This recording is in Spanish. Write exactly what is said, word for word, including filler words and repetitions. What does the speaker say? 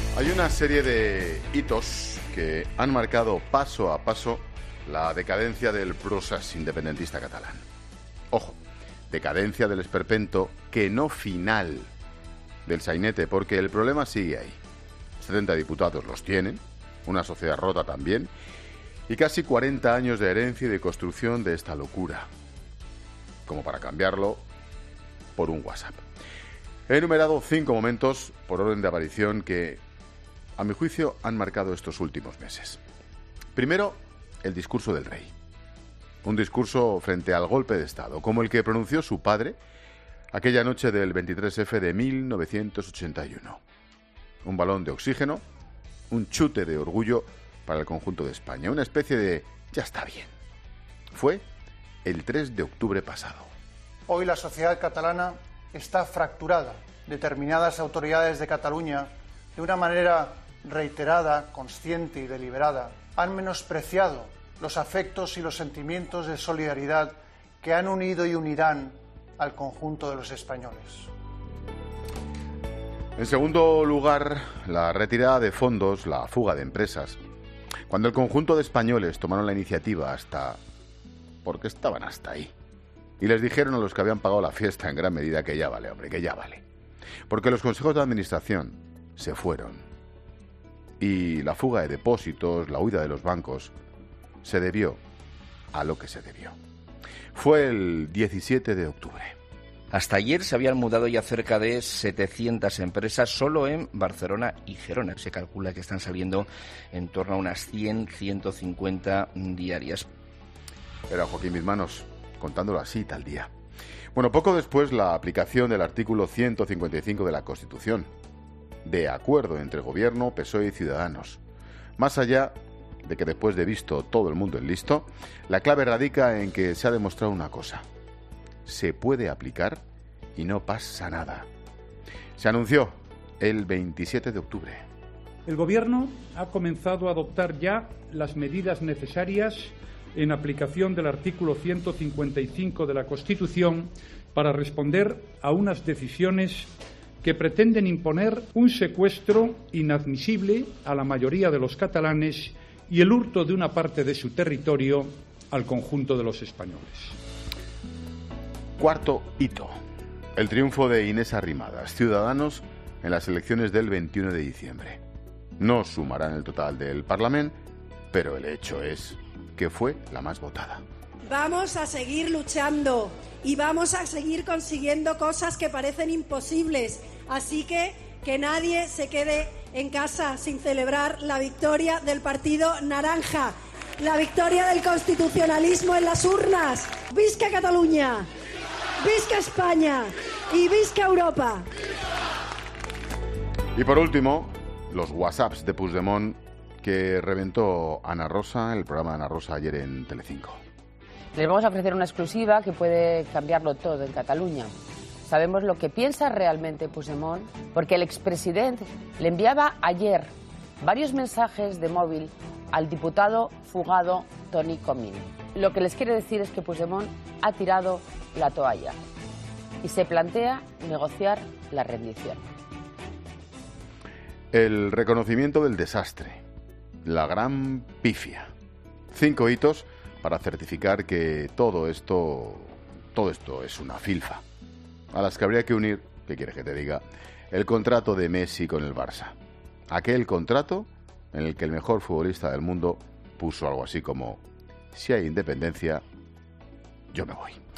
Hay una serie de hitos que han marcado paso a paso la decadencia del procés independentista catalán. Ojo, decadencia del esperpento, que no final del sainete, porque el problema sigue ahí. setenta diputados los tienen, una sociedad rota también, y casi cuarenta años de herencia y de construcción de esta locura, como para cambiarlo por un WhatsApp. He enumerado cinco momentos por orden de aparición que, a mi juicio, han marcado estos últimos meses. Primero, el discurso del rey. Un discurso frente al golpe de Estado, como el que pronunció su padre aquella noche del veintitrés efe de mil novecientos ochenta y uno. Un balón de oxígeno, un chute de orgullo para el conjunto de España, una especie de ya está bien. Fue el tres de octubre pasado. Hoy la sociedad catalana está fracturada. Determinadas autoridades de Cataluña, de una manera reiterada, consciente y deliberada, han menospreciado los afectos y los sentimientos de solidaridad que han unido y unirán al conjunto de los españoles. En segundo lugar, la retirada de fondos, la fuga de empresas. Cuando el conjunto de españoles tomaron la iniciativa hasta... porque estaban hasta ahí. Y les dijeron a los que habían pagado la fiesta en gran medida que ya vale, hombre, que ya vale. Porque los consejos de administración se fueron. Y la fuga de depósitos, la huida de los bancos, se debió a lo que se debió. Fue el diecisiete de octubre. Hasta ayer se habían mudado ya cerca de setecientas empresas solo en Barcelona y Gerona. Se calcula que están saliendo en torno a unas cien, ciento cincuenta diarias. Era Joaquín Bizmanos, contándolo así tal día. Bueno, poco después la aplicación del artículo ciento cincuenta y cinco de la Constitución, de acuerdo entre Gobierno, P S O E y Ciudadanos. Más allá de que después de visto todo el mundo es listo, la clave radica en que se ha demostrado una cosa. Se puede aplicar y no pasa nada. Se anunció el veintisiete de octubre. El Gobierno ha comenzado a adoptar ya las medidas necesarias en aplicación del artículo ciento cincuenta y cinco de la Constitución para responder a unas decisiones que pretenden imponer un secuestro inadmisible a la mayoría de los catalanes y el hurto de una parte de su territorio al conjunto de los españoles. Cuarto hito. El triunfo de Inés Arrimadas, Ciudadanos, en las elecciones del veintiuno de diciembre. No sumará en el total del Parlamento, pero el hecho es que fue la más votada. Vamos a seguir luchando y vamos a seguir consiguiendo cosas que parecen imposibles. Así que que nadie se quede en casa sin celebrar la victoria del Partido Naranja, la victoria del constitucionalismo en las urnas. ¡Visca Cataluña! ¡Visca España! ¡Y visca Europa! Y por último, los WhatsApps de Puigdemont que reventó Ana Rosa, el programa de Ana Rosa ayer en Telecinco. Les vamos a ofrecer una exclusiva que puede cambiarlo todo en Cataluña. Sabemos lo que piensa realmente Puigdemont, porque el expresidente le enviaba ayer varios mensajes de móvil al diputado fugado Toni Comín. Lo que les quiere decir es que Puigdemont ha tirado la toalla y se plantea negociar la rendición. El reconocimiento del desastre, la gran pifia. Cinco hitos para certificar que todo esto, todo esto es una filfa, a las que habría que unir, ¿qué quieres que te diga?, el contrato de Messi con el Barça. Aquel contrato en el que el mejor futbolista del mundo puso algo así como: si hay independencia, yo me voy.